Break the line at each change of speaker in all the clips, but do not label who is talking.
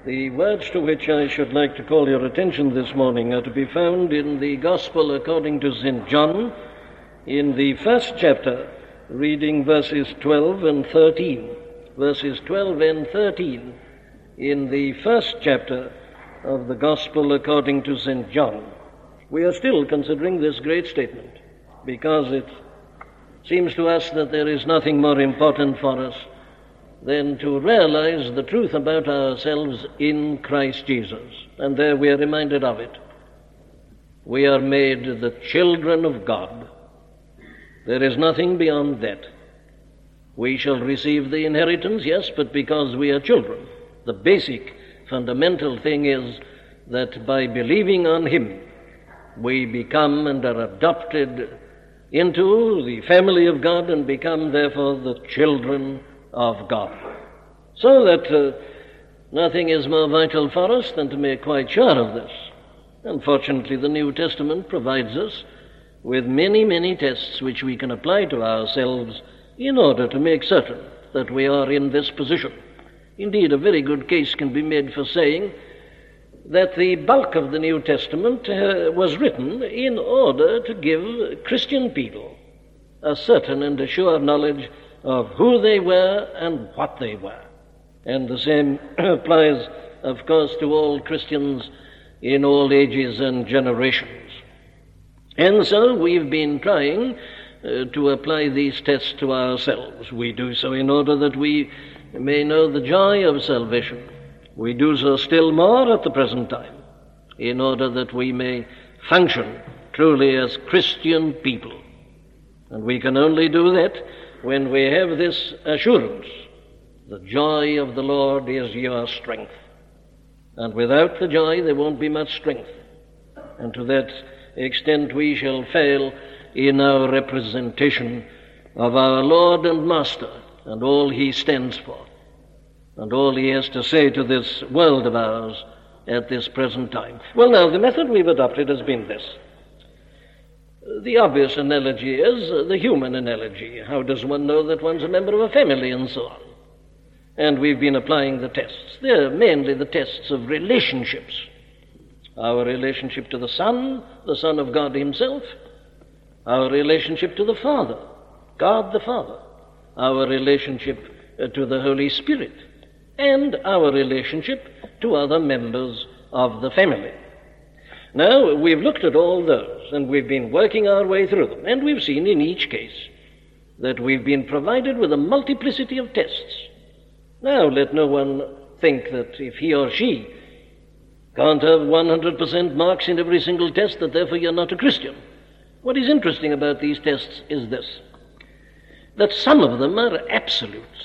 The words to which I should like to call your attention this morning are to be found in the Gospel according to St. John, in the first chapter, reading verses 12 and 13. Verses 12 and 13 in the first chapter of the Gospel according to St. John. We are still considering this great statement because it seems to us that there is nothing more important for us than to realize the truth about ourselves in Christ Jesus. And there we are reminded of it. We are made the children of God. There is nothing beyond that. We shall receive the inheritance, yes, but because we are children. The basic, fundamental thing is that by believing on Him, we become and are adopted into the family of God and become, therefore, the children of God. So that nothing is more vital for us than to make quite sure of this. Unfortunately, the New Testament provides us with many, many tests which we can apply to ourselves in order to make certain that we are in this position. Indeed, a very good case can be made for saying that the bulk of the New Testament was written in order to give Christian people a certain and a sure knowledge of who they were and what they were. And the same applies, of course, to all Christians in all ages and generations. And so we've been trying to apply these tests to ourselves. We do so in order that we may know the joy of salvation. We do so still more at the present time, in order that we may function truly as Christian people. And we can only do that when we have this assurance: the joy of the Lord is your strength. And without the joy there won't be much strength. And to that extent we shall fail in our representation of our Lord and Master and all He stands for and all He has to say to this world of ours at this present time. Well, now, the method we've adopted has been this. The obvious analogy is the human analogy. How does one know that one's a member of a family and so on? And we've been applying the tests. They're mainly the tests of relationships. Our relationship to the Son of God Himself. Our relationship to the Father, God the Father. Our relationship to the Holy Spirit. And our relationship to other members of the family. Now, we've looked at all those, and we've been working our way through them, and we've seen in each case that we've been provided with a multiplicity of tests. Now, let no one think that if he or she can't have 100% marks in every single test, that therefore you're not a Christian. What is interesting about these tests is this, that some of them are absolutes,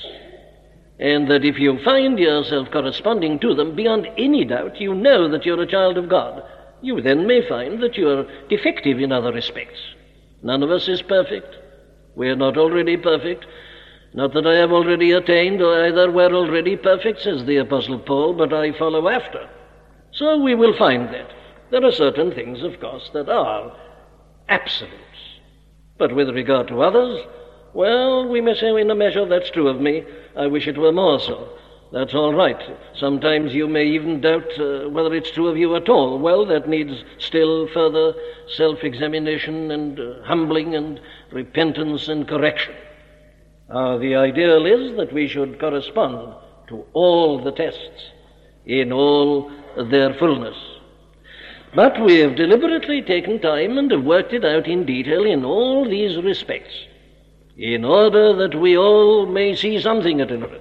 and that if you find yourself corresponding to them, beyond any doubt, you know that you're a child of God. You then may find that you are defective in other respects. None of us is perfect. We are not already perfect. Not that I have already attained, or either we're already perfect, says the Apostle Paul, but I follow after. So we will find that. There are certain things, of course, that are absolutes. But with regard to others, well, we may say in a measure that's true of me. I wish it were more so. That's all right. Sometimes you may even doubt whether it's true of you at all. Well, that needs still further self-examination and humbling and repentance and correction. The ideal is that we should correspond to all the tests in all their fullness. But we have deliberately taken time and have worked it out in detail in all these respects, in order that we all may see something at any rate,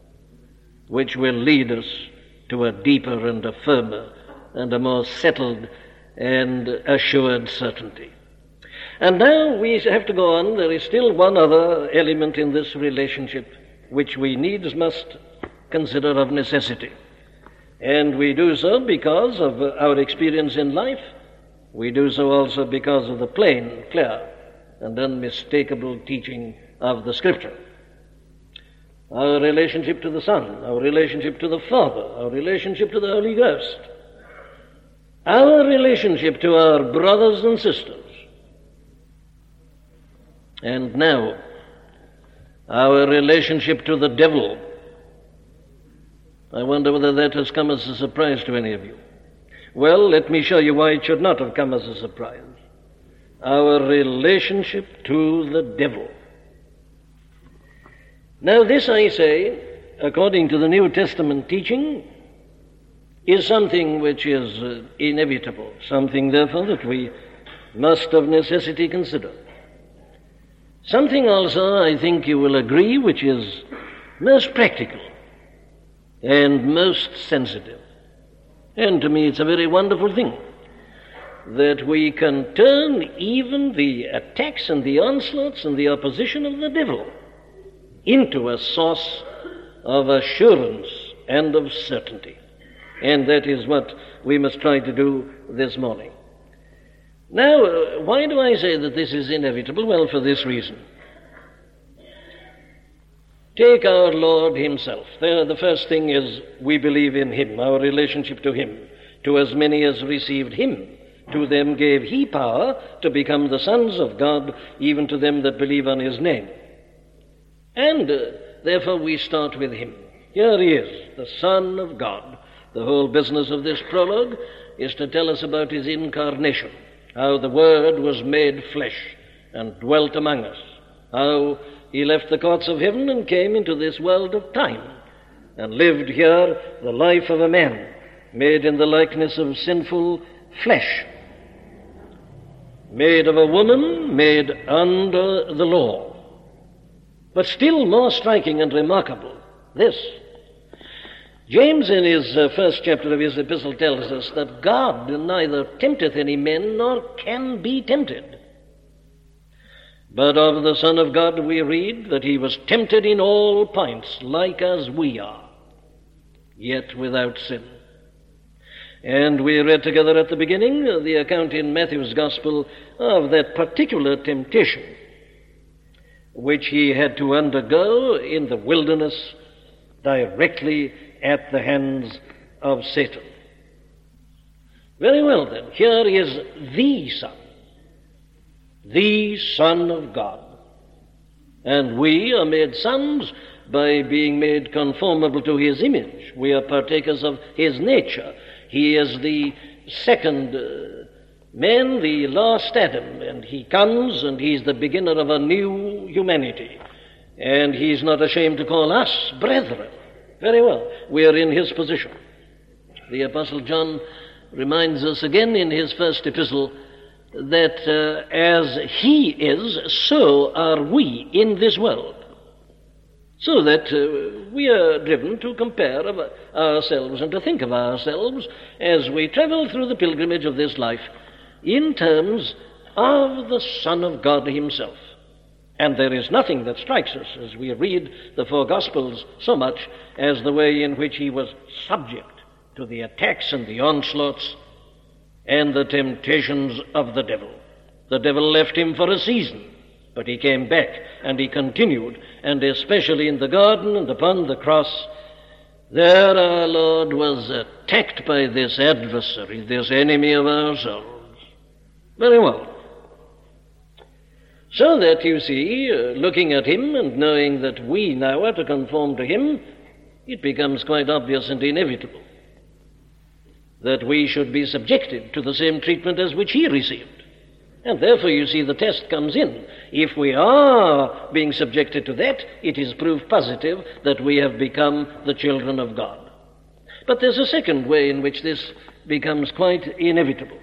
which will lead us to a deeper and a firmer and a more settled and assured certainty. And now we have to go on. There is still one other element in this relationship which we needs must consider of necessity. And we do so because of our experience in life. We do so also because of the plain, clear, and unmistakable teaching of the Scripture. Our relationship to the Son, our relationship to the Father, our relationship to the Holy Ghost, our relationship to our brothers and sisters, and now our relationship to the devil, I wonder whether that has come as a surprise to any of you. Well, let me show you why it should not have come as a surprise. Our relationship to the devil. Now, this, I say, according to the New Testament teaching, is something which is inevitable, something, therefore, that we must of necessity consider. Something also, I think you will agree, which is most practical and most sensitive. And to me it's a very wonderful thing that we can turn even the attacks and the onslaughts and the opposition of the devil into a source of assurance and of certainty. And that is what we must try to do this morning. Now, why do I say that this is inevitable? Well, for this reason. Take our Lord himself. The first thing is we believe in him, our relationship to him. To as many as received him, to them gave he power to become the sons of God, even to them that believe on his name. And therefore we start with him. Here he is, the Son of God. The whole business of this prologue is to tell us about his incarnation, how the Word was made flesh and dwelt among us, how he left the courts of heaven and came into this world of time and lived here the life of a man made in the likeness of sinful flesh, made of a woman, made under the law. But still more striking and remarkable, this. James in his first chapter of his epistle tells us that God neither tempteth any man nor can be tempted. But of the Son of God we read that he was tempted in all points, like as we are, yet without sin. And we read together at the beginning the account in Matthew's Gospel of that particular temptation which he had to undergo in the wilderness directly at the hands of Satan. Very well then, here is the Son of God. And we are made sons by being made conformable to his image. We are partakers of his nature. He is the second man, the last Adam, and he comes and he's the beginner of a new humanity. And he's not ashamed to call us brethren. Very well, we are in his position. The Apostle John reminds us again in his first epistle that as he is, so are we in this world. So that we are driven to compare ourselves and to think of ourselves as we travel through the pilgrimage of this life in terms of the Son of God himself. And there is nothing that strikes us as we read the four Gospels so much as the way in which he was subject to the attacks and the onslaughts and the temptations of the devil. The devil left him for a season, but he came back and he continued, and especially in the garden and upon the cross, there our Lord was attacked by this adversary, this enemy of our souls. Very well. So that, you see, looking at him and knowing that we now are to conform to him, it becomes quite obvious and inevitable that we should be subjected to the same treatment as which he received. And therefore, you see, the test comes in. If we are being subjected to that, it is proof positive that we have become the children of God. But there's a second way in which this becomes quite inevitable.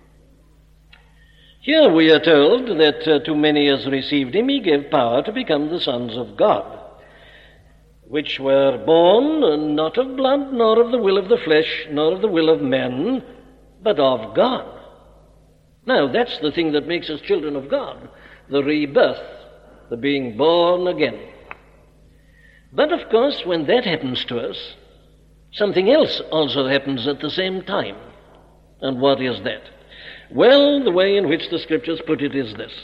Here we are told that to many as received him, he gave power to become the sons of God, which were born not of blood, nor of the will of the flesh, nor of the will of men, but of God. Now, that's the thing that makes us children of God, the rebirth, the being born again. But, of course, when that happens to us, something else also happens at the same time. And what is that? Well, the way in which the Scriptures put it is this.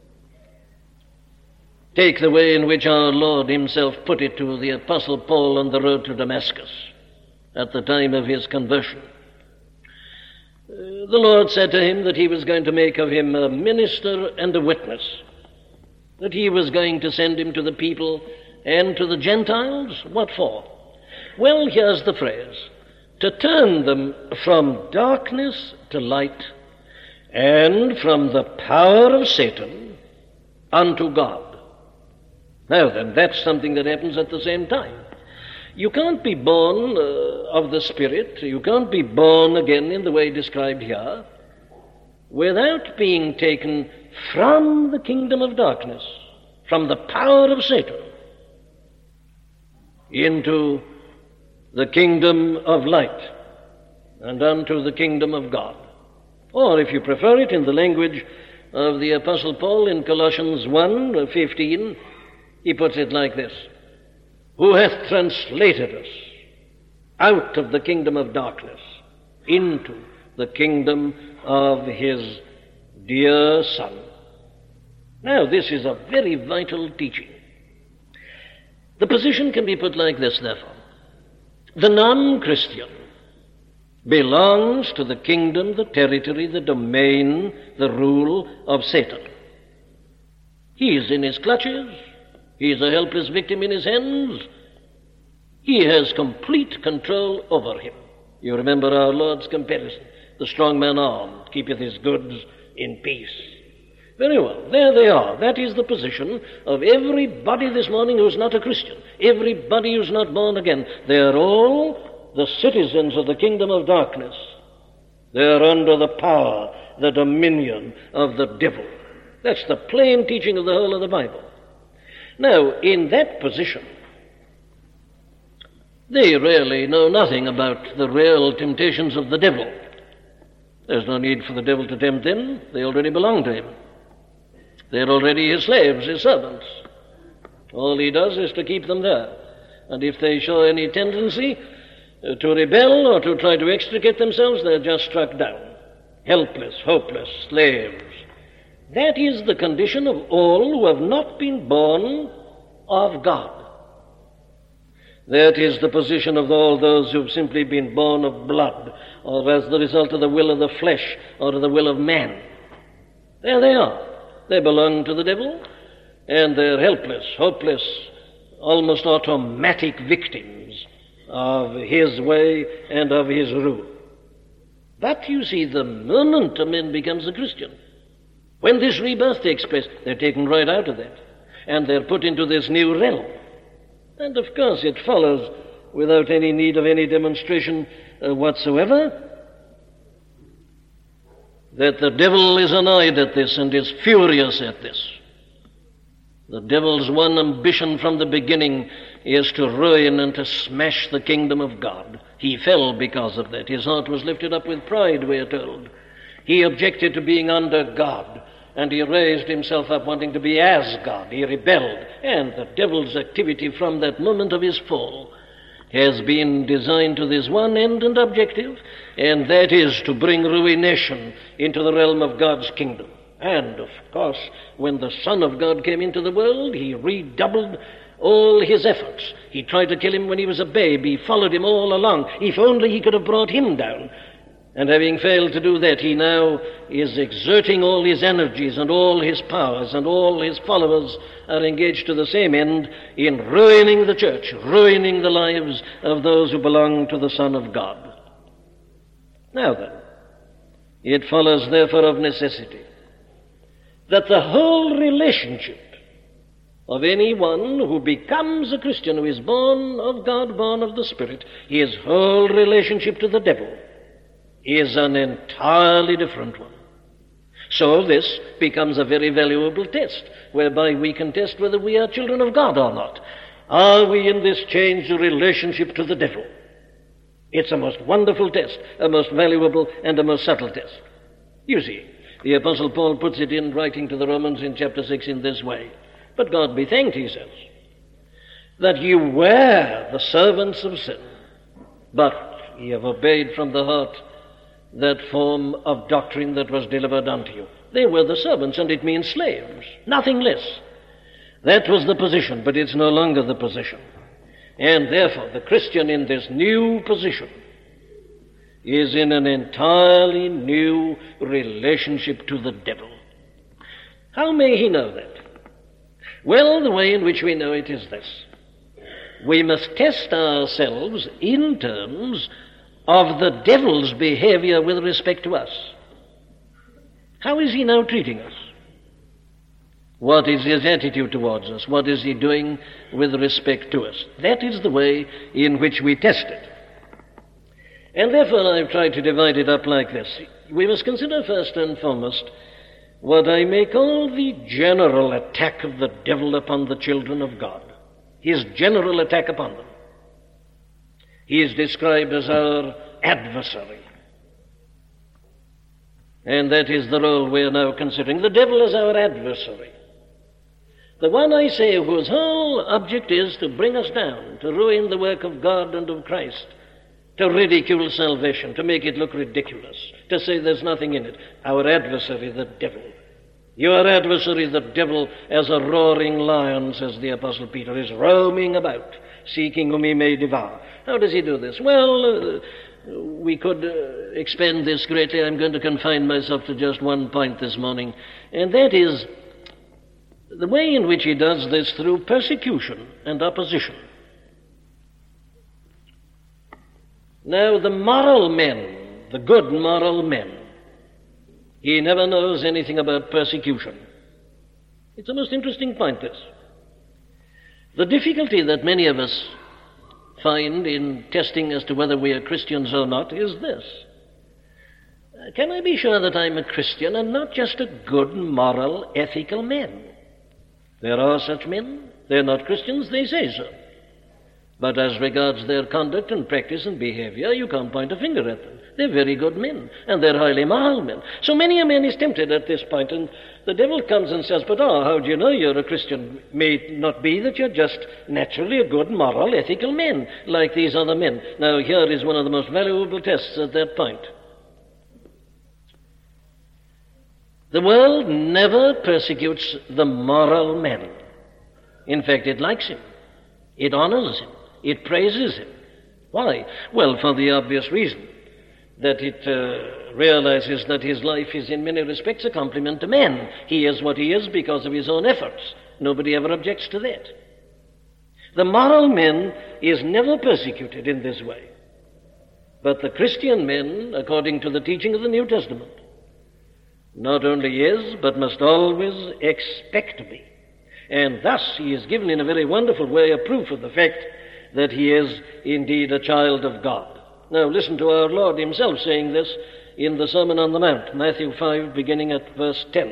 Take the way in which our Lord himself put it to the Apostle Paul on the road to Damascus at the time of his conversion. The Lord said to him that he was going to make of him a minister and a witness, that he was going to send him to the people and to the Gentiles. What for? Well, here's the phrase: to turn them from darkness to light, and from the power of Satan unto God. Now then, that's something that happens at the same time. You can't be born of the Spirit, you can't be born again in the way described here, without being taken from the kingdom of darkness, from the power of Satan, into the kingdom of light, and unto the kingdom of God. Or, if you prefer it, in the language of the Apostle Paul in Colossians 1:15, he puts it like this: who hath translated us out of the kingdom of darkness into the kingdom of his dear Son. Now, this is a very vital teaching. The position can be put like this, therefore: the non-Christian belongs to the kingdom, the territory, the domain, the rule of Satan. He is in his clutches. He is a helpless victim in his hands. He has complete control over him. You remember our Lord's comparison: the strong man armed keepeth his goods in peace. Very well, there they are. That is the position of everybody this morning who's not a Christian, everybody who's not born again. They are all the citizens of the kingdom of darkness. They are under the power, the dominion of the devil. That's the plain teaching of the whole of the Bible. Now, in that position, they really know nothing about the real temptations of the devil. There's no need for the devil to tempt them. They already belong to him. They're already his slaves, his servants. All he does is to keep them there. And if they show any tendency to rebel or to try to extricate themselves, they're just struck down. Helpless, hopeless slaves. That is the condition of all who have not been born of God. That is the position of all those who've simply been born of blood, or as the result of the will of the flesh, or of the will of man. There they are. They belong to the devil, and they're helpless, hopeless, almost automatic victims of his way and of his rule. But you see, the moment a man becomes a Christian, when this rebirth takes place, they're taken right out of that, and they're put into this new realm. And of course it follows, without any need of any demonstration whatsoever, that the devil is annoyed at this and is furious at this. The devil's one ambition from the beginning is to ruin and to smash the kingdom of God. He fell because of that. His heart was lifted up with pride, we are told. He objected to being under God, and he raised himself up wanting to be as God. He rebelled, and the devil's activity from that moment of his fall has been designed to this one end and objective, and that is to bring ruination into the realm of God's kingdom. And, of course, when the Son of God came into the world, he redoubled all his efforts. He tried to kill him when he was a babe. He followed him all along. If only he could have brought him down. And having failed to do that, he now is exerting all his energies and all his powers, and all his followers are engaged to the same end in ruining the church, ruining the lives of those who belong to the Son of God. Now then, it follows therefore of necessity that the whole relationship of anyone who becomes a Christian, who is born of God, born of the Spirit, his whole relationship to the devil is an entirely different one. So this becomes a very valuable test, whereby we can test whether we are children of God or not. Are we in this changed relationship to the devil? It's a most wonderful test, a most valuable and a most subtle test. You see, the Apostle Paul puts it in writing to the Romans in chapter 6 in this way: but God be thanked, he says, that you were the servants of sin, but ye have obeyed from the heart that form of doctrine that was delivered unto you. They were the servants, and it means slaves, nothing less. That was the position, but it's no longer the position. And therefore, the Christian in this new position is in an entirely new relationship to the devil. How may he know that? Well, the way in which we know it is this: we must test ourselves in terms of the devil's behavior with respect to us. How is he now treating us? What is his attitude towards us? What is he doing with respect to us? That is the way in which we test it. And therefore I've tried to divide it up like this. We must consider first and foremost what I may call the general attack of the devil upon the children of God. His general attack upon them. He is described as our adversary. And that is the role we are now considering. The devil is our adversary. The one, I say, whose whole object is to bring us down, to ruin the work of God and of Christ, to ridicule salvation, to make it look ridiculous, to say there's nothing in it. Our adversary, the devil. Your adversary, the devil, as a roaring lion, says the Apostle Peter, is roaming about, seeking whom he may devour. How does he do this? Well, we could expand this greatly. I'm going to confine myself to just one point this morning, and that is the way in which he does this through persecution and opposition. Now, the moral men, the good moral men, he never knows anything about persecution. It's a most interesting point, this. The difficulty that many of us find in testing as to whether we are Christians or not is this. Can I be sure that I'm a Christian and not just a good, moral, ethical man? There are such men. They're not Christians, they say so. But as regards their conduct and practice and behavior, you can't point a finger at them. They're very good men, and they're highly moral men. So many a man is tempted at this point, and the devil comes and says, but how do you know you're a Christian? May it not be that you're just naturally a good, moral, ethical man, like these other men. Now, here is one of the most valuable tests at that point. The world never persecutes the moral man. In fact, it likes him. It honors him. It praises him. Why? Well, for the obvious reason that it realizes that his life is in many respects a compliment to man. He is what he is because of his own efforts. Nobody ever objects to that. The moral man is never persecuted in this way. But the Christian man, according to the teaching of the New Testament, not only is, but must always expect to be. And thus he is given in a very wonderful way a proof of the fact that he is indeed a child of God. Now listen to our Lord himself saying this in the Sermon on the Mount, Matthew 5, beginning at verse 10.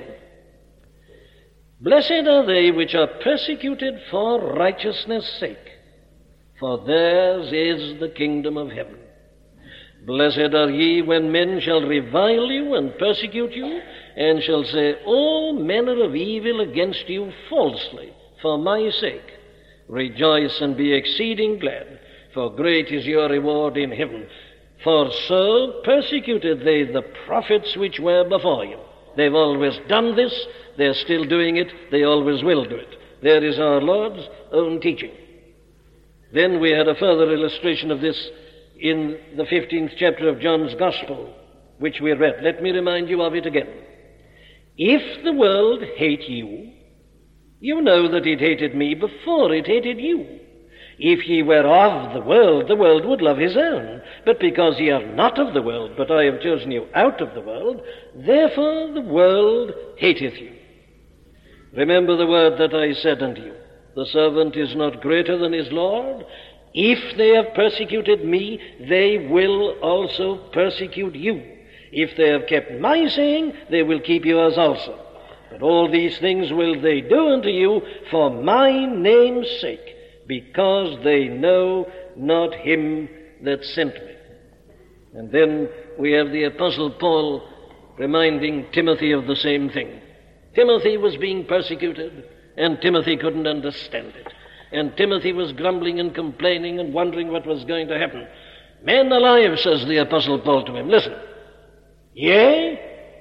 Blessed are they which are persecuted for righteousness' sake, for theirs is the kingdom of heaven. Blessed are ye when men shall revile you and persecute you, and shall say all manner of evil against you falsely for my sake. Rejoice and be exceeding glad, for great is your reward in heaven. For so persecuted they the prophets which were before you. They've always done this, they're still doing it, they always will do it. There is our Lord's own teaching. Then we had a further illustration of this in the 15th chapter of John's Gospel, which we read. Let me remind you of it again. If the world hate you, you know that it hated me before it hated you. If ye were of the world would love his own. But because ye are not of the world, but I have chosen you out of the world, therefore the world hateth you. Remember the word that I said unto you, the servant is not greater than his Lord. If they have persecuted me, they will also persecute you. If they have kept my saying, they will keep yours also. But all these things will they do unto you for my name's sake, because they know not him that sent me. And then we have the Apostle Paul reminding Timothy of the same thing. Timothy was being persecuted, and Timothy couldn't understand it. And Timothy was grumbling and complaining and wondering what was going to happen. Man alive, says the Apostle Paul to him, listen, yea,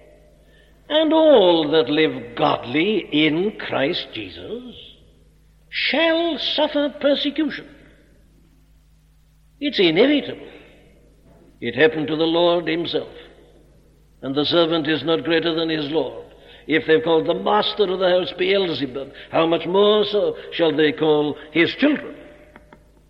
and all that live godly in Christ Jesus shall suffer persecution. It's inevitable. It happened to the Lord himself. And the servant is not greater than his Lord. If they've called the master of the house Beelzebub, how much more so shall they call his children?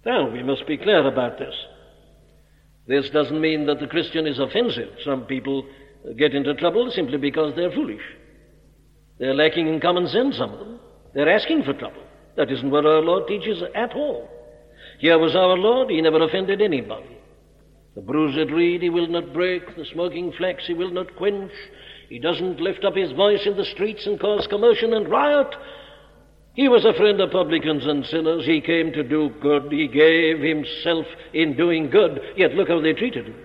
Now, we must be clear about this. This doesn't mean that the Christian is offensive. Some people get into trouble simply because they're foolish. They're lacking in common sense, some of them. They're asking for trouble. That isn't what our Lord teaches at all. Here was our Lord. He never offended anybody. The bruised reed he will not break, the smoking flax he will not quench. He doesn't lift up his voice in the streets and cause commotion and riot. He was a friend of publicans and sinners. He came to do good. He gave himself in doing good. Yet look how they treated him.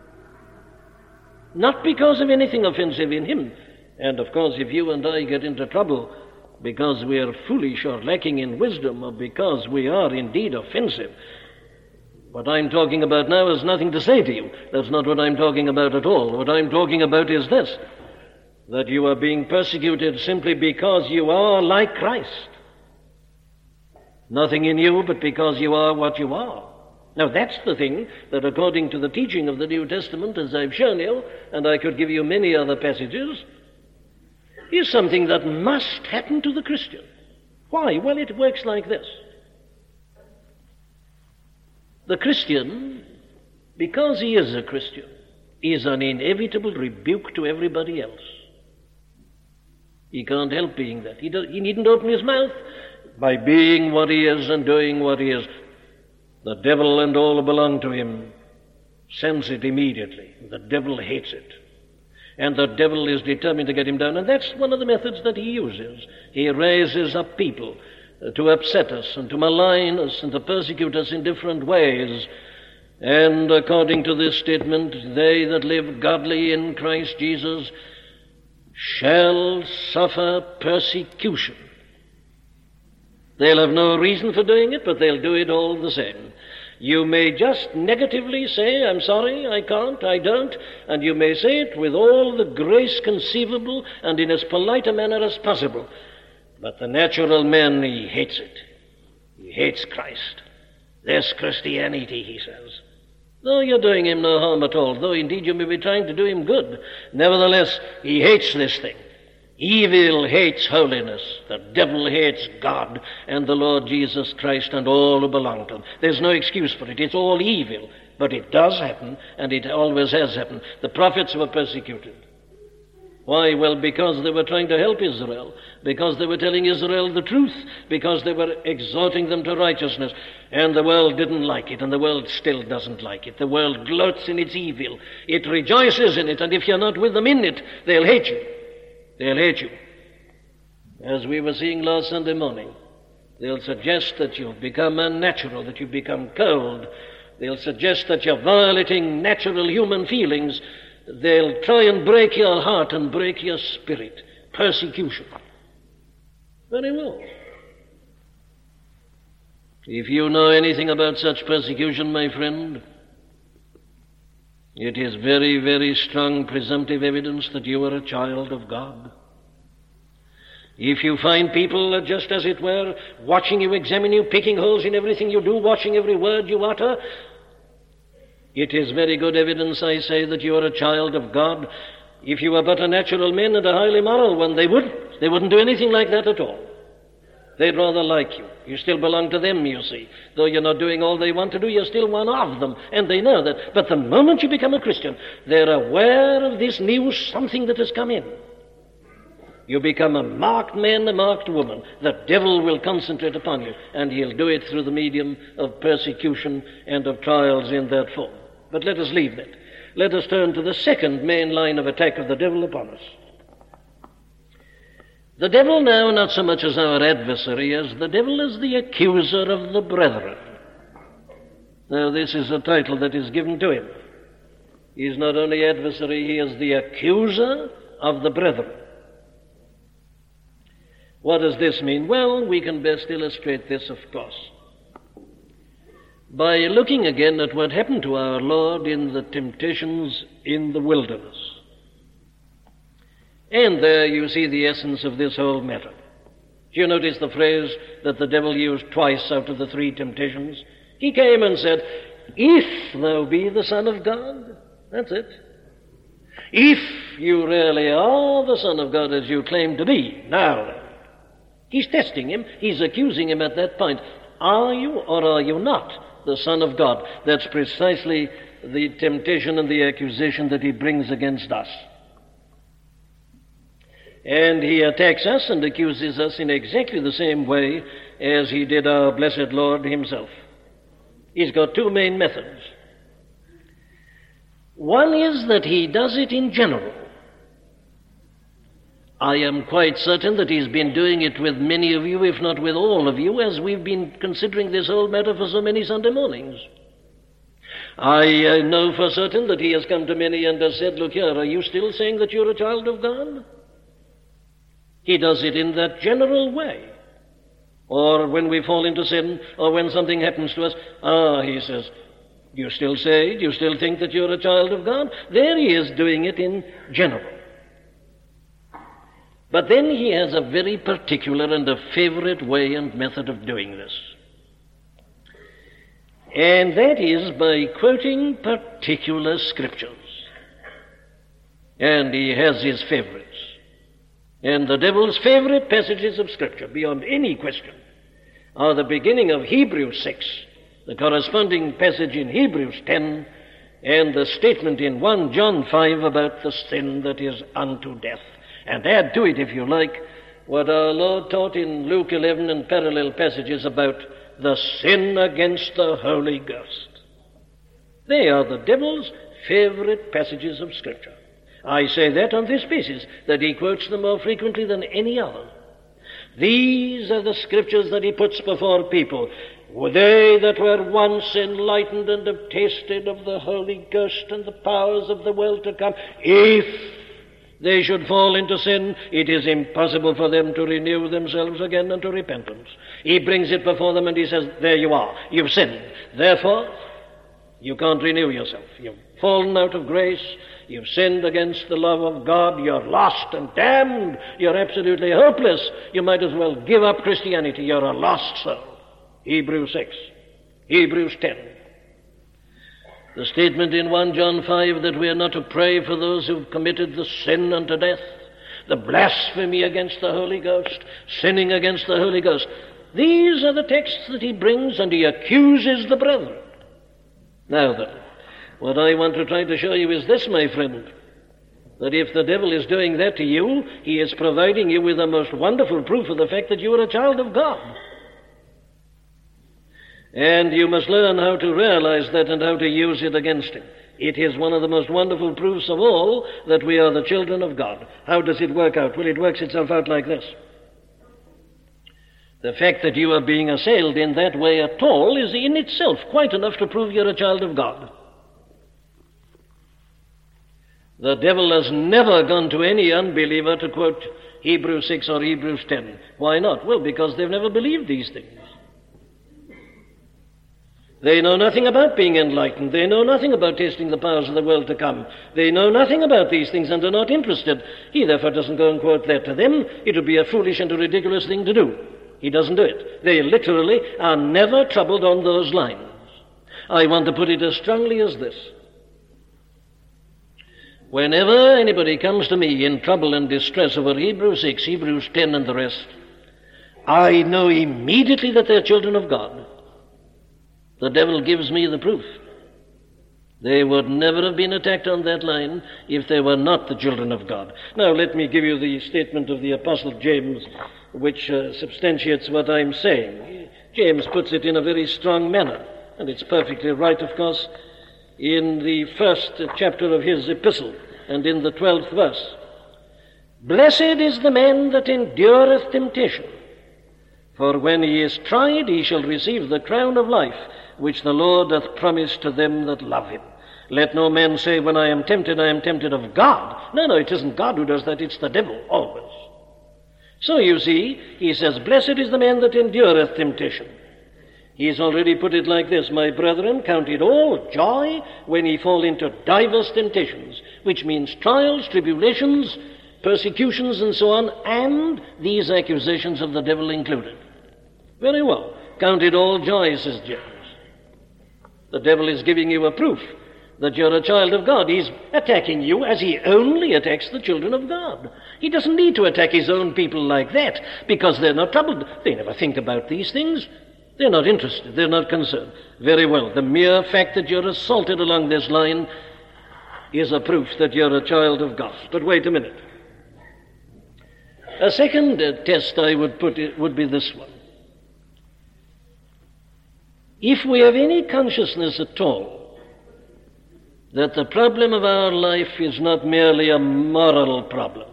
Not because of anything offensive in him. And of course, if you and I get into trouble because we are foolish or lacking in wisdom, or because we are indeed offensive, what I'm talking about now has nothing to say to you. That's not what I'm talking about at all. What I'm talking about is this, that you are being persecuted simply because you are like Christ. Nothing in you, but because you are what you are. Now that's the thing that, according to the teaching of the New Testament, as I've shown you, and I could give you many other passages, is something that must happen to the Christian. Why? Well, it works like this. The Christian, because he is a Christian, is an inevitable rebuke to everybody else. He can't help being that. He needn't open his mouth. By being what he is and doing what he is, the devil and all who belong to him sense it immediately. The devil hates it. And the devil is determined to get him down. And that's one of the methods that he uses. He raises up people to upset us and to malign us and to persecute us in different ways. And according to this statement, they that live godly in Christ Jesus shall suffer persecution. They'll have no reason for doing it, but they'll do it all the same. You may just negatively say, I'm sorry, I can't, I don't, and you may say it with all the grace conceivable and in as polite a manner as possible. But the natural man, he hates it. He hates Christ. This Christianity, he says. Though you're doing him no harm at all, though indeed you may be trying to do him good, nevertheless, he hates this thing. Evil hates holiness. The devil hates God and the Lord Jesus Christ and all who belong to him. There's no excuse for it. It's all evil. But it does happen, and it always has happened. The prophets were persecuted. Why? Well, because they were trying to help Israel, because they were telling Israel the truth, because they were exhorting them to righteousness. And the world didn't like it, and the world still doesn't like it. The world gloats in its evil. It rejoices in it, and if you're not with them in it, they'll hate you. They'll hate you. As we were seeing last Sunday morning, they'll suggest that you've become unnatural, that you've become cold. They'll suggest that you're violating natural human feelings. They'll try and break your heart and break your spirit. Persecution. Very well. If you know anything about such persecution, my friend, it is very, very strong presumptive evidence that you are a child of God. If you find people just as it were, watching you, examining you, picking holes in everything you do, watching every word you utter, it is very good evidence, I say, that you are a child of God. If you were but a natural man and a highly moral one, they wouldn't do anything like that at all. They'd rather like you. You still belong to them, you see. Though you're not doing all they want to do, you're still one of them, and they know that. But the moment you become a Christian, they're aware of this new something that has come in. You become a marked man, a marked woman. The devil will concentrate upon you, and he'll do it through the medium of persecution and of trials in that form. But let us leave that. Let us turn to the second main line of attack of the devil upon us. The devil now, not so much as our adversary, as the devil is the accuser of the brethren. Now, this is a title that is given to him. He is not only adversary, he is the accuser of the brethren. What does this mean? Well, we can best illustrate this, of course, by looking again at what happened to our Lord in the temptations in the wilderness. And there you see the essence of this whole matter. Do you notice the phrase that the devil used twice out of the three temptations? He came and said, "If thou be the Son of God." That's it. If you really are the Son of God as you claim to be. Now then. He's testing him. He's accusing him at that point. Are you or are you not the Son of God. That's precisely the temptation and the accusation that he brings against us. And he attacks us and accuses us in exactly the same way as he did our blessed Lord himself. He's got two main methods. One is that he does it in general. I am quite certain that he's been doing it with many of you, if not with all of you, as we've been considering this whole matter for so many Sunday mornings. I know for certain that he has come to many and has said, look here, are you still saying that you're a child of God? He does it in that general way. Or when we fall into sin, or when something happens to us, he says, you still say, you still think that you're a child of God? There he is doing it in general. But then he has a very particular and a favorite way and method of doing this. And that is by quoting particular scriptures. And he has his favorites. And the devil's favorite passages of Scripture, beyond any question, are the beginning of Hebrews 6, the corresponding passage in Hebrews 10, and the statement in 1 John 5 about the sin that is unto death. And add to it, if you like, what our Lord taught in Luke 11 and parallel passages about the sin against the Holy Ghost. They are the devil's favorite passages of Scripture. I say that on this basis, that he quotes them more frequently than any other. These are the Scriptures that he puts before people. They that were once enlightened and have tasted of the Holy Ghost and the powers of the world to come, if they should fall into sin, it is impossible for them to renew themselves again unto repentance. He brings it before them and he says, there you are, you've sinned. Therefore, you can't renew yourself. You've fallen out of grace. You've sinned against the love of God. You're lost and damned. You're absolutely hopeless. You might as well give up Christianity. You're a lost soul. Hebrews 6. Hebrews 10. The statement in 1 John 5 that we are not to pray for those who've committed the sin unto death, the blasphemy against the Holy Ghost, sinning against the Holy Ghost. These are the texts that he brings, and he accuses the brethren. Now then, what I want to try to show you is this, my friend, that if the devil is doing that to you, he is providing you with the most wonderful proof of the fact that you are a child of God. And you must learn how to realize that and how to use it against him. It is one of the most wonderful proofs of all that we are the children of God. How does it work out? Well, it works itself out like this. The fact that you are being assailed in that way at all is in itself quite enough to prove you're a child of God. The devil has never gone to any unbeliever to quote Hebrews 6 or Hebrews 10. Why not? Well, because they've never believed these things. They know nothing about being enlightened. They know nothing about tasting the powers of the world to come. They know nothing about these things and are not interested. He therefore doesn't go and quote that to them. It would be a foolish and a ridiculous thing to do. He doesn't do it. They literally are never troubled on those lines. I want to put it as strongly as this. Whenever anybody comes to me in trouble and distress over Hebrews 6, Hebrews 10 and the rest, I know immediately that they're children of God. The devil gives me the proof. They would never have been attacked on that line if they were not the children of God. Now let me give you the statement of the Apostle James, which substantiates what I'm saying. James puts it in a very strong manner, and it's perfectly right, of course, in the first chapter of his epistle, and in the 12th verse. Blessed is the man that endureth temptation, for when he is tried, he shall receive the crown of life, which the Lord hath promised to them that love him. Let no man say, when I am tempted of God. No, it isn't God who does that, it's the devil, always. So you see, he says, blessed is the man that endureth temptation. He's already put it like this, my brethren, count it all joy when ye fall into divers temptations, which means trials, tribulations, persecutions, and so on, and these accusations of the devil included. Very well. Count it all joy, says James. The devil is giving you a proof that you're a child of God. He's attacking you as he only attacks the children of God. He doesn't need to attack his own people like that, because they're not troubled. They never think about these things. They're not interested. They're not concerned. Very well. The mere fact that you're assaulted along this line is a proof that you're a child of God. But wait a minute. A second test I would put would be this one. If we have any consciousness at all that the problem of our life is not merely a moral problem,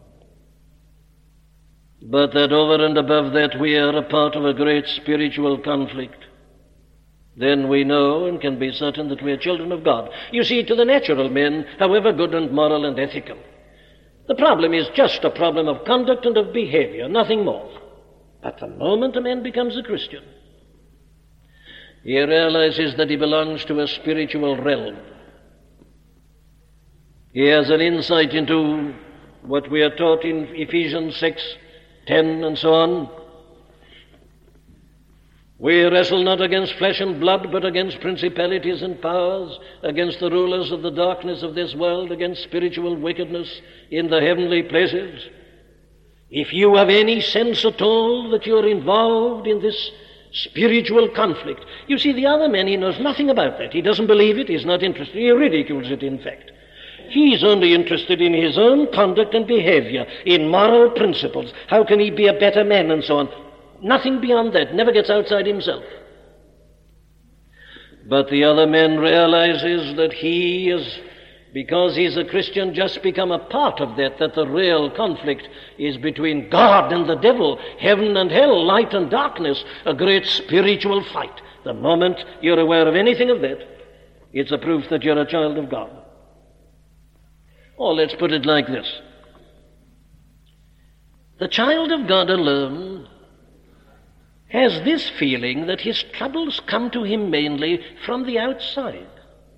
but that over and above that we are a part of a great spiritual conflict, then we know and can be certain that we are children of God. You see, to the natural men, however good and moral and ethical, the problem is just a problem of conduct and of behavior, nothing more. But the moment a man becomes a Christian, he realizes that he belongs to a spiritual realm. He has an insight into what we are taught in Ephesians 6:10 and so on. We wrestle not against flesh and blood, but against principalities and powers, against the rulers of the darkness of this world, against spiritual wickedness in the heavenly places. If you have any sense at all that you're involved in this spiritual conflict, you see, the other man, he knows nothing about that. He doesn't believe it. He's not interested. He ridicules it, in fact. He's only interested in his own conduct and behavior, in moral principles. How can he be a better man and so on? Nothing beyond that, never gets outside himself. But the other man realizes that he is, because he's a Christian, just become a part of that the real conflict is between God and the devil, heaven and hell, light and darkness, a great spiritual fight. The moment you're aware of anything of that, it's a proof that you're a child of God. Or let's put it like this. The child of God alone has this feeling that his troubles come to him mainly from the outside.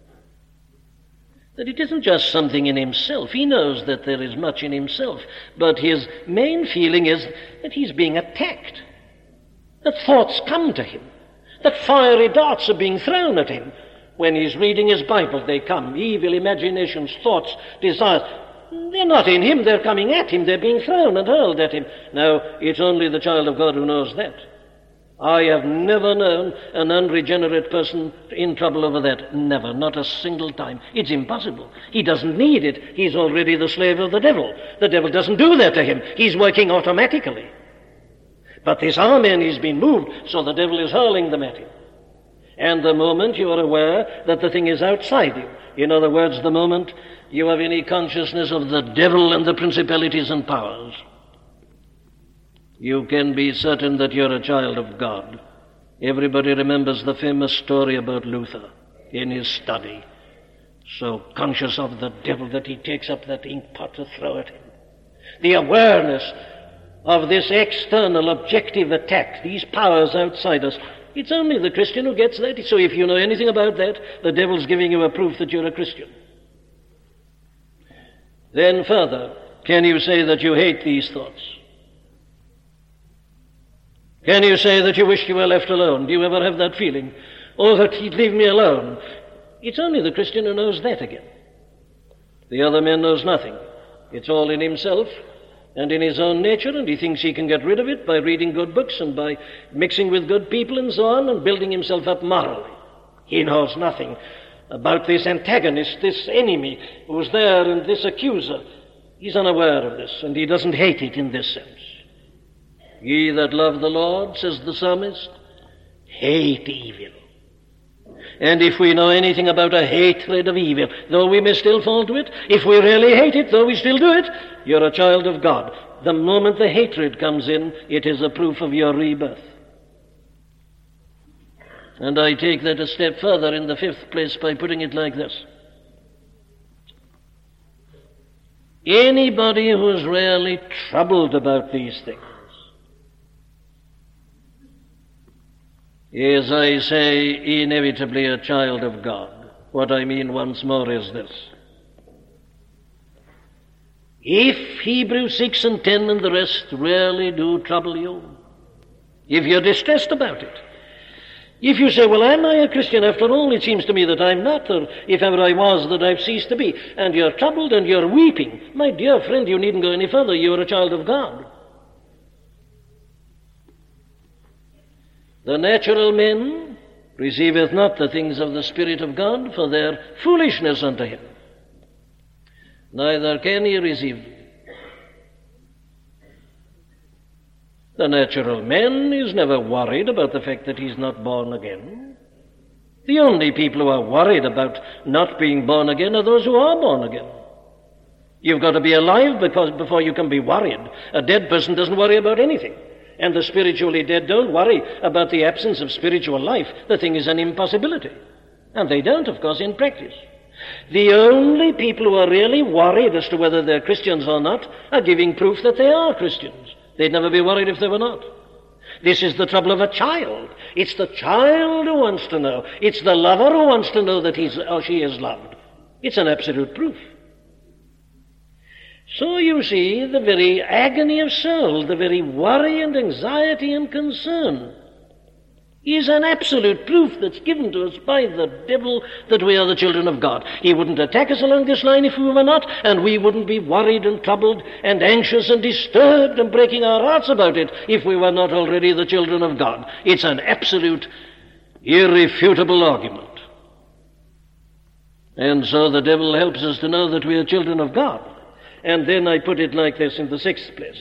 That it isn't just something in himself. He knows that there is much in himself, but his main feeling is that he's being attacked, that thoughts come to him, that fiery darts are being thrown at him. When he's reading his Bible, they come, evil imaginations, thoughts, desires. They're not in him, they're coming at him, they're being thrown and hurled at him. Now, it's only the child of God who knows that. I have never known an unregenerate person in trouble over that. Never, not a single time. It's impossible. He doesn't need it. He's already the slave of the devil. The devil doesn't do that to him. He's working automatically. But this amen, he's been moved, so the devil is hurling them at him. And the moment you are aware that the thing is outside you, in other words, the moment you have any consciousness of the devil and the principalities and powers, you can be certain that you're a child of God. Everybody remembers the famous story about Luther in his study, so conscious of the devil that he takes up that ink pot to throw at him. The awareness of this external objective attack, these powers outside us, it's only the Christian who gets that. So if you know anything about that, the devil's giving you a proof that you're a Christian. Then further, can you say that you hate these thoughts? Can you say that you wish you were left alone? Do you ever have that feeling? Or that he'd leave me alone? It's only the Christian who knows that again. The other man knows nothing. It's all in himself and in his own nature, and he thinks he can get rid of it by reading good books and by mixing with good people and so on and building himself up morally. He knows nothing about this antagonist, this enemy who's there, and this accuser. He's unaware of this, and he doesn't hate it in this sense. Ye that love the Lord, says the psalmist, hate evil. And if we know anything about a hatred of evil, though we may still fall to it, if we really hate it, though we still do it, you're a child of God. The moment the hatred comes in, it is a proof of your rebirth. And I take that a step further in the fifth place by putting it like this. Anybody who is really troubled about these things is, I say, inevitably a child of God. What I mean once more is this. If Hebrews 6 and 10 and the rest really do trouble you, if you're distressed about it, if you say, well, am I a Christian after all? It seems to me that I'm not, or if ever I was, that I've ceased to be, and you're troubled and you're weeping, my dear friend, you needn't go any further. You're a child of God. The natural man receiveth not the things of the Spirit of God, for their foolishness unto him. Neither can he receive them. The natural man is never worried about the fact that he's not born again. The only people who are worried about not being born again are those who are born again. You've got to be alive before you can be worried. A dead person doesn't worry about anything. And the spiritually dead don't worry about the absence of spiritual life. The thing is an impossibility. And they don't, of course, in practice. The only people who are really worried as to whether they're Christians or not are giving proof that they are Christians. They'd never be worried if they were not. This is the trouble of a child. It's the child who wants to know. It's the lover who wants to know that he or she is loved. It's an absolute proof. So you see, the very agony of soul, the very worry and anxiety and concern is an absolute proof that's given to us by the devil that we are the children of God. He wouldn't attack us along this line if we were not, and we wouldn't be worried and troubled and anxious and disturbed and breaking our hearts about it if we were not already the children of God. It's an absolute, irrefutable argument. And so the devil helps us to know that we are children of God. And then I put it like this in the sixth place.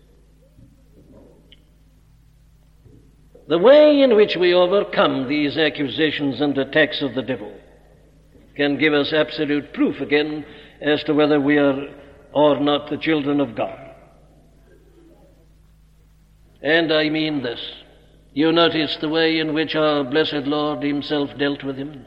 The way in which we overcome these accusations and attacks of the devil can give us absolute proof again as to whether we are or not the children of God. And I mean this. You notice the way in which our blessed Lord himself dealt with him?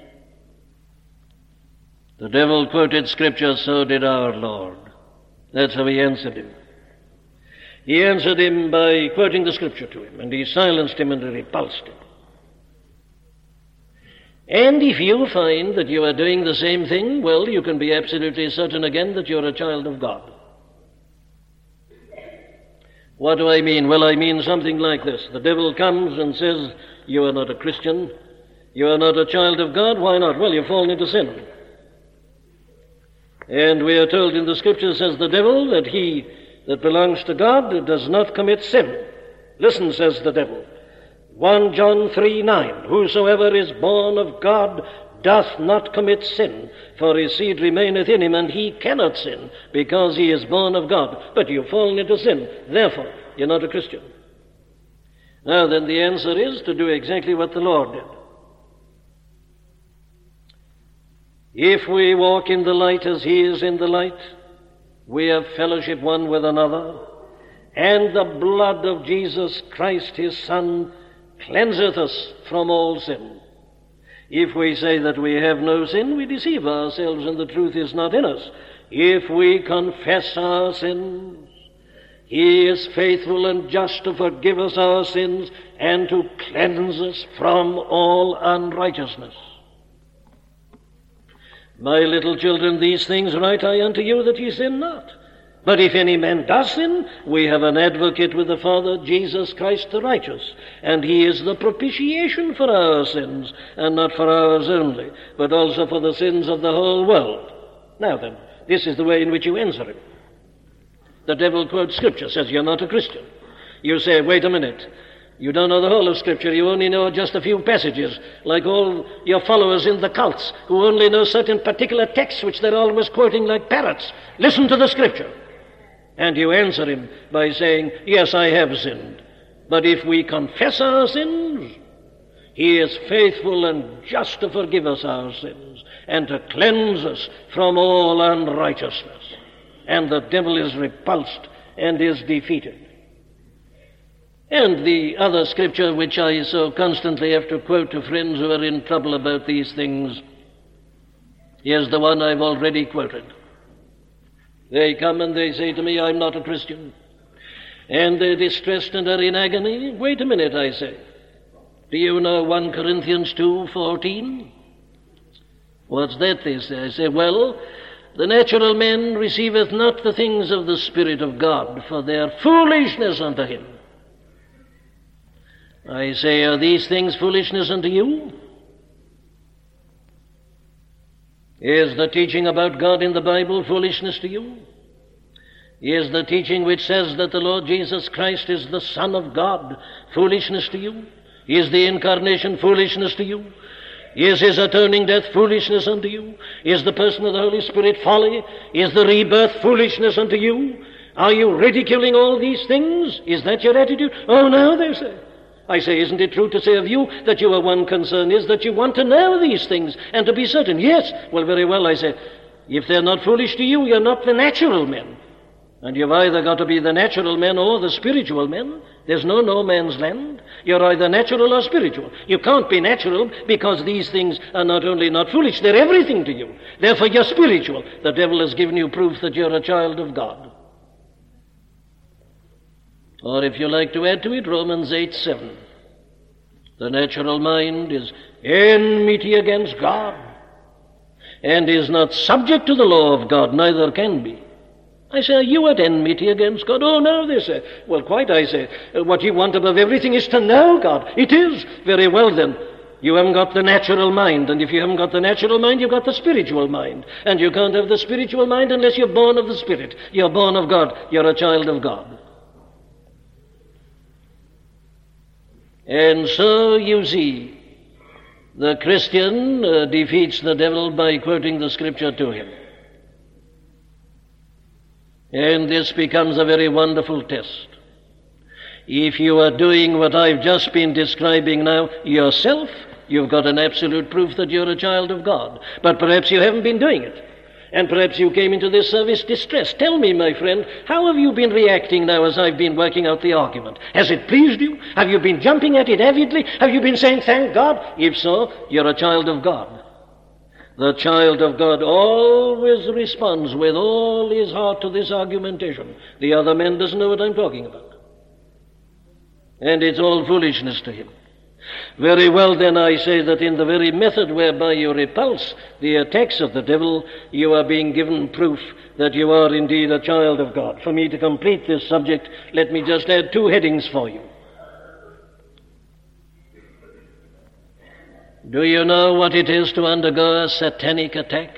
The devil quoted Scripture, so did our Lord. That's how he answered him. He answered him by quoting the Scripture to him, and he silenced him and repulsed him. And if you find that you are doing the same thing, well, you can be absolutely certain again that you're a child of God. What do I mean? Well, I mean something like this. The devil comes and says, you are not a Christian, you are not a child of God. Why not? Well, you've fallen into sin. And we are told in the Scripture, says the devil, that he that belongs to God does not commit sin. Listen, says the devil. 1 John 3:9, whosoever is born of God doth not commit sin, for his seed remaineth in him, and he cannot sin, because he is born of God. But you've fallen into sin, therefore you're not a Christian. Now then, the answer is to do exactly what the Lord did. If we walk in the light as he is in the light, we have fellowship one with another, and the blood of Jesus Christ, his Son, cleanseth us from all sin. If we say that we have no sin, we deceive ourselves, and the truth is not in us. If we confess our sins, he is faithful and just to forgive us our sins and to cleanse us from all unrighteousness. My little children, these things write I unto you, that ye sin not. But if any man does sin, we have an advocate with the Father, Jesus Christ the righteous, and he is the propitiation for our sins, and not for ours only, but also for the sins of the whole world. Now then, this is the way in which you answer him. The devil quotes Scripture, says you're not a Christian. You say, wait a minute, you don't know the whole of Scripture, you only know just a few passages, like all your followers in the cults, who only know certain particular texts which they're always quoting like parrots. Listen to the Scripture. And you answer him by saying, yes, I have sinned. But if we confess our sins, he is faithful and just to forgive us our sins and to cleanse us from all unrighteousness. And the devil is repulsed and is defeated. And the other Scripture which I so constantly have to quote to friends who are in trouble about these things is the one I've already quoted. They come and they say to me, I'm not a Christian. And they're distressed and are in agony. Wait a minute, I say. Do you know 1 Corinthians 2:14? What's that, they say? I say, well, the natural man receiveth not the things of the Spirit of God, for they are foolishness unto him. I say, are these things foolishness unto you? Is the teaching about God in the Bible foolishness to you? Is the teaching which says that the Lord Jesus Christ is the Son of God foolishness to you? Is the incarnation foolishness to you? Is his atoning death foolishness unto you? Is the person of the Holy Spirit folly? Is the rebirth foolishness unto you? Are you ridiculing all these things? Is that your attitude? Oh, no, they say. I say, isn't it true to say of you that your one concern is that you want to know these things and to be certain? Yes. Well, very well, I say, if they're not foolish to you, you're not the natural men. And you've either got to be the natural men or the spiritual men. There's no man's land. You're either natural or spiritual. You can't be natural because these things are not only not foolish, they're everything to you. Therefore, you're spiritual. The devil has given you proof that you're a child of God. Or if you like to add to it, Romans 8:7. The natural mind is enmity against God and is not subject to the law of God, neither can be. I say, are you at enmity against God? Oh, no, they say. Well, quite, I say. What you want above everything is to know God. It is. Very well, then. You haven't got the natural mind, and if you haven't got the natural mind, you've got the spiritual mind. And you can't have the spiritual mind unless you're born of the Spirit. You're born of God. You're a child of God. And so, you see, the Christian defeats the devil by quoting the Scripture to him. And this becomes a very wonderful test. If you are doing what I've just been describing now yourself, you've got an absolute proof that you're a child of God. But perhaps you haven't been doing it. And perhaps you came into this service distressed. Tell me, my friend, how have you been reacting now as I've been working out the argument? Has it pleased you? Have you been jumping at it avidly? Have you been saying, thank God? If so, you're a child of God. The child of God always responds with all his heart to this argumentation. The other man doesn't know what I'm talking about. And it's all foolishness to him. Very well, then, I say that in the very method whereby you repulse the attacks of the devil, you are being given proof that you are indeed a child of God. For me to complete this subject, let me just add 2 headings for you. Do you know what it is to undergo a satanic attack?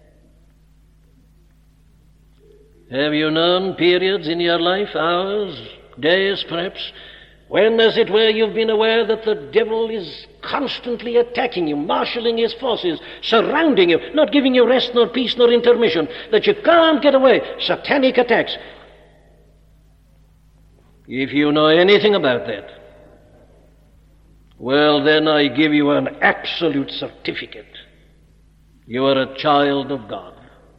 Have you known periods in your life, hours, days perhaps, when, as it were, you've been aware that the devil is constantly attacking you, marshalling his forces, surrounding you, not giving you rest, nor peace, nor intermission, that you can't get away? Satanic attacks. If you know anything about that, well, then I give you an absolute certificate. You are a child of God.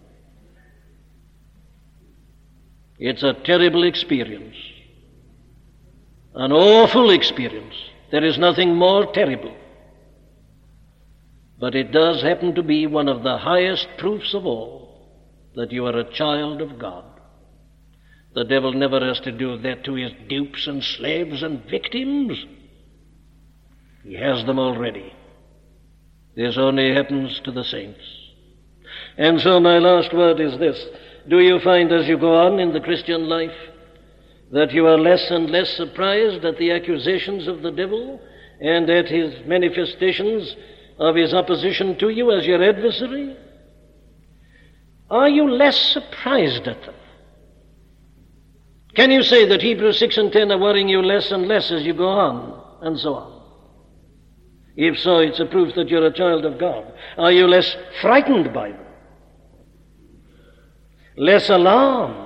It's a terrible experience. An awful experience. There is nothing more terrible. But it does happen to be one of the highest proofs of all that you are a child of God. The devil never has to do that to his dupes and slaves and victims. He has them already. This only happens to the saints. And so my last word is this. Do you find as you go on in the Christian life that you are less and less surprised at the accusations of the devil and at his manifestations of his opposition to you as your adversary? Are you less surprised at them? Can you say that Hebrews 6 and 10 are worrying you less and less as you go on, and so on? If so, it's a proof that you're a child of God. Are you less frightened by them? Less alarmed?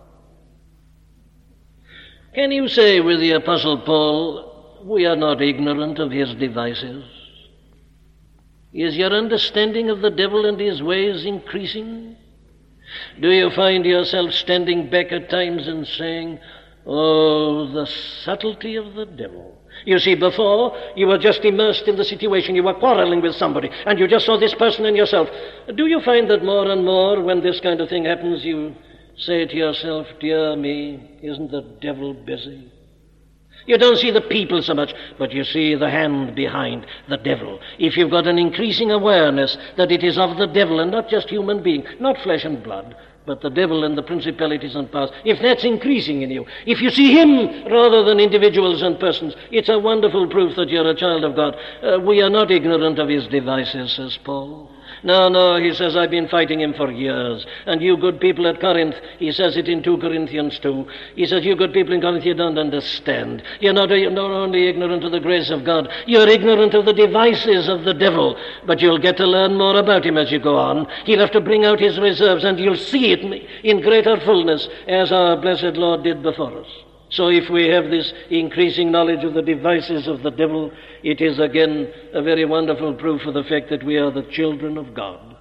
Can you say with the Apostle Paul, we are not ignorant of his devices? Is your understanding of the devil and his ways increasing? Do you find yourself standing back at times and saying, oh, the subtlety of the devil? You see, before, you were just immersed in the situation. You were quarreling with somebody, and you just saw this person and yourself. Do you find that more and more, when this kind of thing happens, you say to yourself, dear me, isn't the devil busy? You don't see the people so much, but you see the hand behind the devil. If you've got an increasing awareness that it is of the devil and not just human being, not flesh and blood, but the devil and the principalities and powers, if that's increasing in you, if you see him rather than individuals and persons, it's a wonderful proof that you're a child of God. We are not ignorant of his devices, says Paul. No, he says, I've been fighting him for years. And you good people at Corinth, he says it in 2 Corinthians 2. He says, you good people in Corinth, you don't understand. You're not only ignorant of the grace of God, you're ignorant of the devices of the devil. But you'll get to learn more about him as you go on. He'll have to bring out his reserves, and you'll see it in greater fullness, as our blessed Lord did before us. So if we have this increasing knowledge of the devices of the devil, it is again a very wonderful proof of the fact that we are the children of God.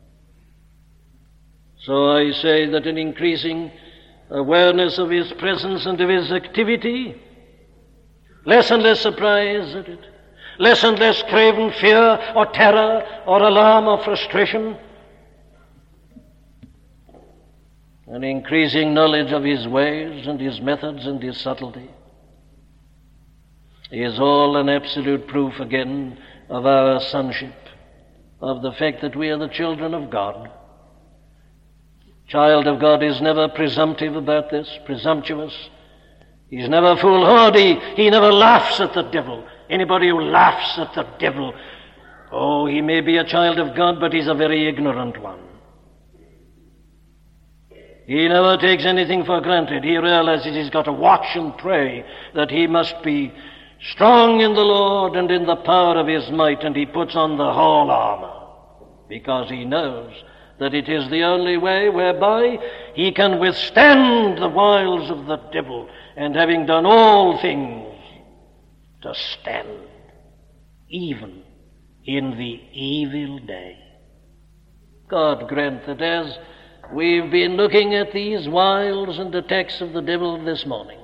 So I say that an increasing awareness of his presence and of his activity, less and less surprise at it, less and less craven fear or terror or alarm or frustration, an increasing knowledge of his ways and his methods and his subtlety is all an absolute proof again of our sonship, of the fact that we are the children of God. Child of God is never presumptive about this, presumptuous. He's never foolhardy. He never laughs at the devil. Anybody who laughs at the devil, oh, he may be a child of God, but he's a very ignorant one. He never takes anything for granted. He realizes he's got to watch and pray, that he must be strong in the Lord and in the power of his might, and he puts on the whole armor, because he knows that it is the only way whereby he can withstand the wiles of the devil, and having done all things, to stand even in the evil day. God grant that as we've been looking at these wiles and attacks of the devil this morning,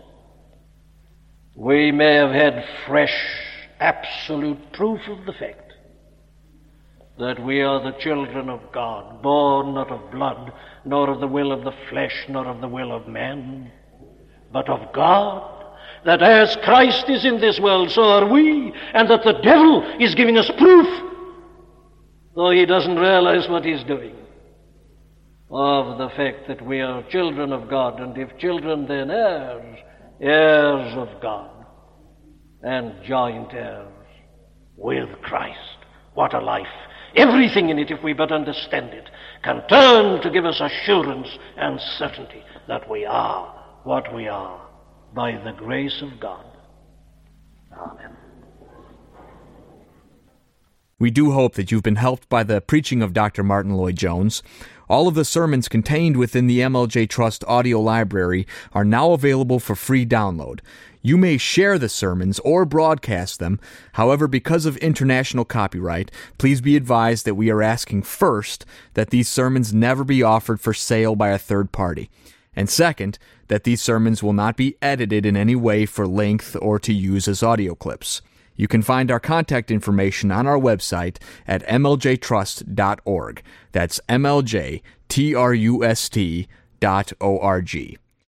we may have had fresh, absolute proof of the fact that we are the children of God, born not of blood, nor of the will of the flesh, nor of the will of man, but of God, that as Christ is in this world, so are we, and that the devil is giving us proof, though he doesn't realize what he's doing, of the fact that we are children of God, and if children, then heirs, heirs of God, and joint heirs with Christ. What a life! Everything in it, if we but understand it, can turn to give us assurance and certainty that we are what we are by the grace of God. Amen.
We do hope that you've been helped by the preaching of Dr. Martyn Lloyd-Jones. All of the sermons contained within the MLJ Trust audio library are now available for free download. You may share the sermons or broadcast them. However, because of international copyright, please be advised that we are asking first that these sermons never be offered for sale by a third party. And second, that these sermons will not be edited in any way for length or to use as audio clips. You can find our contact information on our website at mljtrust.org. That's mljtrust.org.